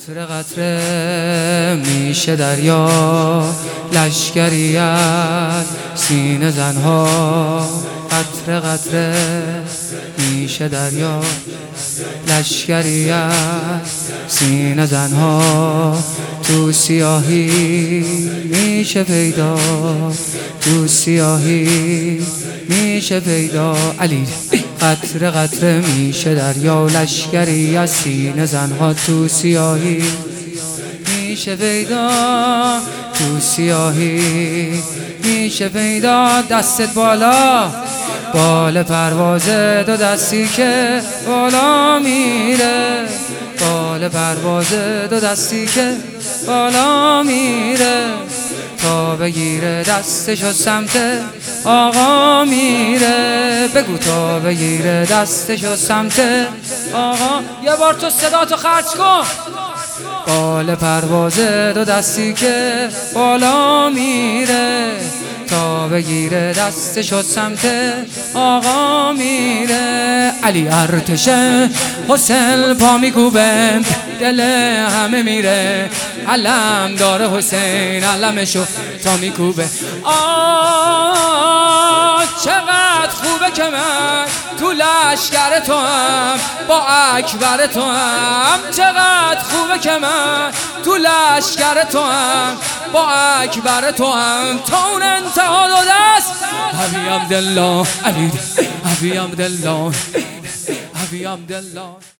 قطره قطره میشه دریا، لشکری از سینه زنها. قطره قطره میشه دریا، لشکری از سینه زنها. تو سیاهی میشه پیدا، تو سیاهی میشه پیدا. علی قطره قطره میشه دریا، لشکری از سینه زنها. تو سیاهی میشه پیدا، تو سیاهی میشه پیدا. دستت بالا، بال پرواز دو دستی که بالا میره، بال پرواز دو دستی که بالا میره. تا بگیره دستش و سمت آقا میره. بگو تا بگیره دستش و سمت آقا. یه بار تو صدا تو خرج کن. بال پرواز دو دستی که بالا میره، تا بگیره دستش و سمت آقا میره. علی ارتش حسین پا میکوبه، دل همه میره. علم داره حسین، علمشو تا میکوبه. چقدر خوبه که من تو لشکر تو هم، با اکبر تو هم. چقدر خوبه که من تو لشکر تو هم، با اکبر تو هم. تا اون انتها دو دست حبی عبدالله، علی حبی عبدالله، حبی عبدالله.